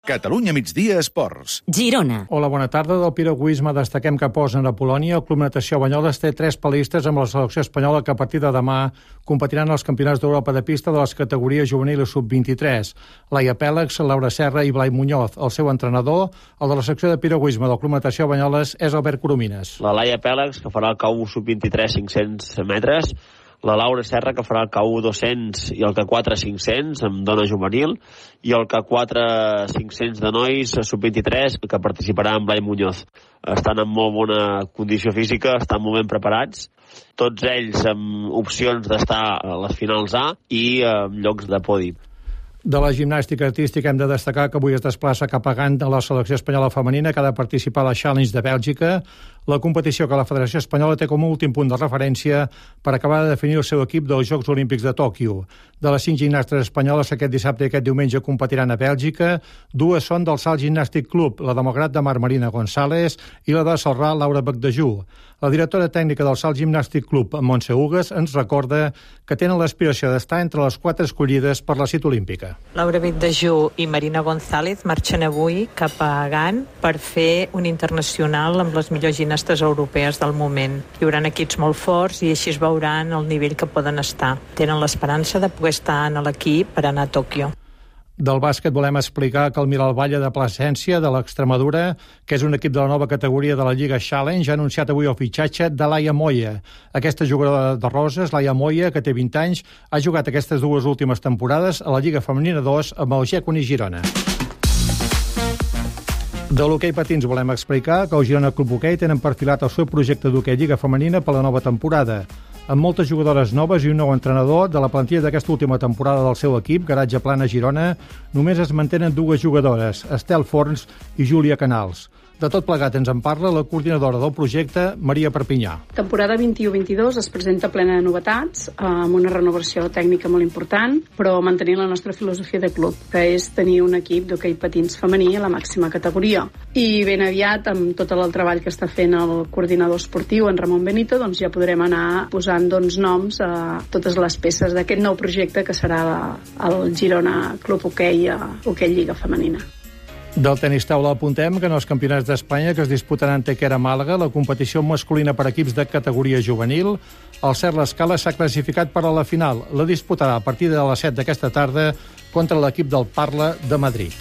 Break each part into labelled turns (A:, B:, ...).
A: Catalunya Migdia Esports.
B: Girona.
C: Hola, bona tarda. Del piragüisme destaquem que posen a Polònia. El Club Natació Banyoles té 3 pal·listes amb la selecció espanyola que a partir de demà competiran als campionats d'Europa de pista de les categories juvenil i sub-23. Laia Pèlex, Laura Serra i Blai Muñoz. El seu entrenador, el de la secció de piragüisme del Club Natació Banyoles, és Albert Coromines.
D: La Laia Pèlex, que farà el K1 sub-23 500 metres, la Laura Serra, que farà el K1 200 i el K4 500 amb dona juvenil, i el K4 500 de nois sub-23, que participarà amb Blai Muñoz. Estan en molt bona condició física, estan molt ben preparats, tots ells amb opcions d'estar a les finals A i amb llocs de podi.
C: De la gimnàstica artística hem de destacar que avui es desplaça cap a Gant a la selecció espanyola femenina que ha de participar a la Challenge de Bèlgica, la competició que la Federació Espanyola té com a últim punt de referència per acabar de definir el seu equip dels Jocs Olímpics de Tòquio. De les 5 gimnastes espanyoles que aquest dissabte i aquest diumenge competiran a Bèlgica, 2 són del Salt Gimnàstic Club, la de Malgrat de Mar Marina González i la de Celrà Laura Becdejú. La directora tècnica del Salt Gimnàstic Club, Montse Hugues, ens recorda que tenen l'aspiració d'estar entre les 4 escollides per la cita olímpica.
E: Laura Becdejú i Marina González marxen avui cap a Gant per fer un internacional amb les millors gimnastes europees del moment. Hi haurà equips molt forts i així es veuran el nivell que poden estar. Tenen l'esperança de poder estar en l'equip per anar a Tòquio.
C: Del bàsquet volem explicar que el Miralballa de Plasència, de l'Extremadura, que és un equip de la nova categoria de la Lliga Challenge, ha anunciat avui el fitxatge de Laia Moya. Aquesta jugadora de Roses, Laia Moya, que té 20 anys, ha jugat aquestes 2 últimes temporades a la Lliga Femenina 2 amb el Gèconi Girona. De l'hoquei patins volem explicar que el Girona Club Hoquei tenen perfilat el seu projecte d'hoquei Lliga Femenina per la nova temporada. Amb moltes jugadores noves i un nou entrenador, de la plantilla d'aquesta última temporada del seu equip, Garatge Plana Girona, només es mantenen 2 jugadores, Estel Forns i Júlia Canals. De tot plegat ens en parla la coordinadora del projecte, Maria Perpinyà.
F: Temporada 21-22 es presenta plena de novetats, amb una renovació tècnica molt important, però mantenint la nostra filosofia de club, que és tenir un equip d'hoquei patins femení a la màxima categoria. I ben aviat, amb tot el treball que està fent el coordinador esportiu, en Ramon Benito, doncs ja podrem anar posant noms a totes les peces d'aquest nou projecte que serà el Girona Club Hoquei Lliga Femenina.
C: Del tenis taula apuntem que en els campionats d'Espanya que es disputaran Tequera a Màlaga, la competició masculina per equips de categoria juvenil, el Cert L'Escala s'ha classificat per a la final. La disputarà a partir de les 7 d'aquesta tarda contra l'equip del Parla de Madrid.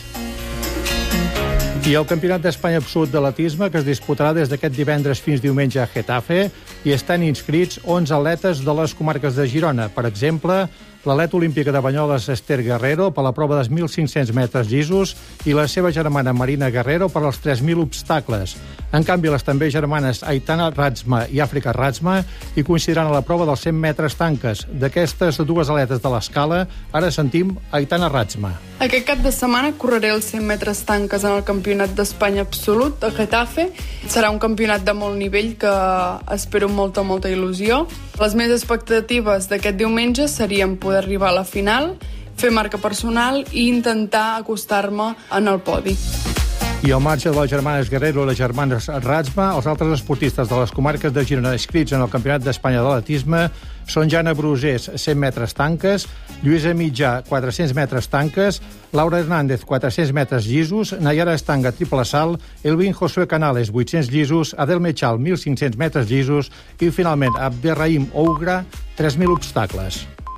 C: I el Campionat d'Espanya absolut d'atletisme, que es disputarà des d'aquest divendres fins diumenge a Getafe, i estan inscrits 11 atletes de les comarques de Girona. Per exemple, l'atleta olímpica de Banyoles Esther Guerrero per la prova dels 1.500 metres llisos i la seva germana Marina Guerrero per als 3.000 obstacles. En canvi, les també germanes Aitana Ratsma i Àfrica Ratsma hi coincidiran a la prova dels 100 metres tanques. D'aquestes 2 atletes de l'escala, ara sentim Aitana Ratsma.
G: Aquest cap de setmana correré els 100 metres tanques en el Campionat d'Espanya absolut a Getafe. Serà un campionat de molt nivell que espero amb molta il·lusió. Les meves expectatives d'aquest diumenge serien poder arribar a la final, fer marca personal i intentar acostar-me en el podi.
C: I al marge de les germanes Guerrero i les germanes Ratsma, els altres esportistes de les comarques de Girona inscrits en el Campionat d'Espanya d'atletisme són Jana Brusés, 100 metres tanques, Lluïsa Mitjà, 400 metres tanques, Laura Hernández, 400 metres llisos, Nayara Estanga, triple salt, Elvin Josué Canales, 800 llisos, Adel Mechal, 1.500 metres llisos i, finalment, Abderrahim Ougra, 3.000 obstacles.